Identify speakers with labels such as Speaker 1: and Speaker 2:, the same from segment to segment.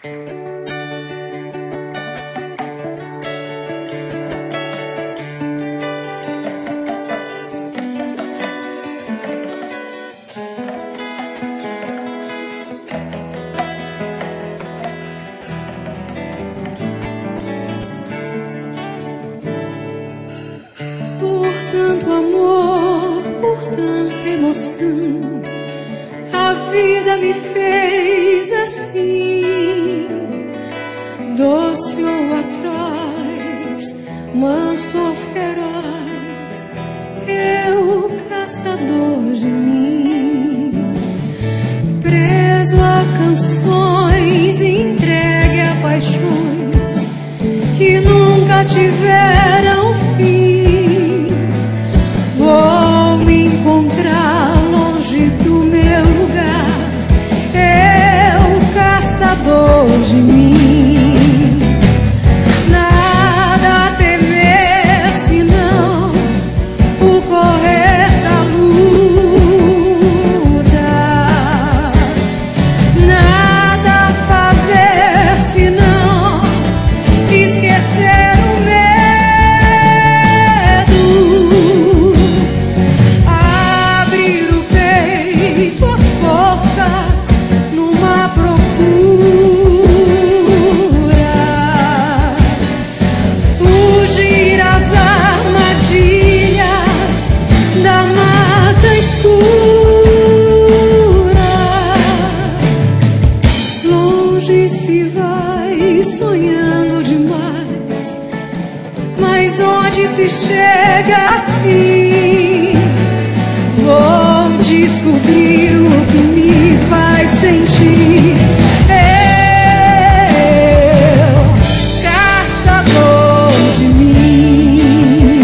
Speaker 1: Tanto amor, por tanta emoção, a vida me fez assim, doce ou atroz, manso ou feroz, eu caçador de mim, preso a canções, entregue a paixões que nunca tiveram fim. Vou me encontrar longe do meu lugar, eu caçador de mim. Nada a temer senão o correr da luta. Nada a fazer senão esquecer o medo. Se chega assim, vou descobrir o que me faz sentir. Eu, caçador de mim.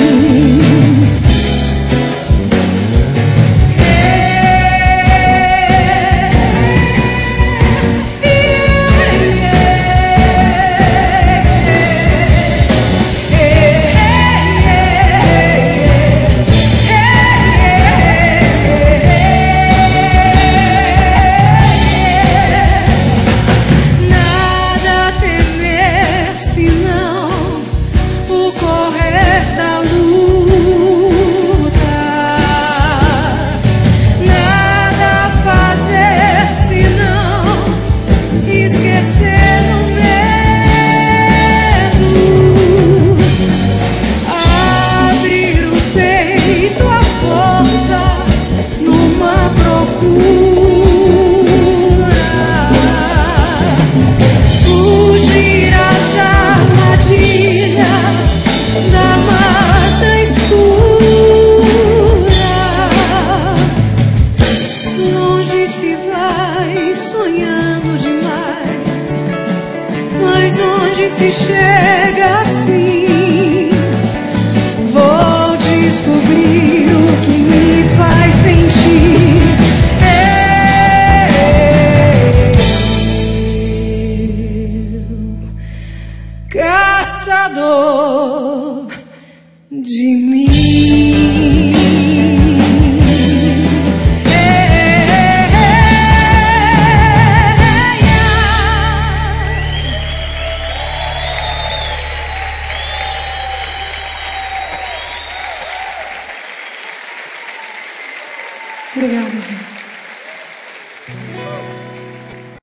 Speaker 1: Se chega assim, vou descobrir o que me faz sentir. Eu, caçador de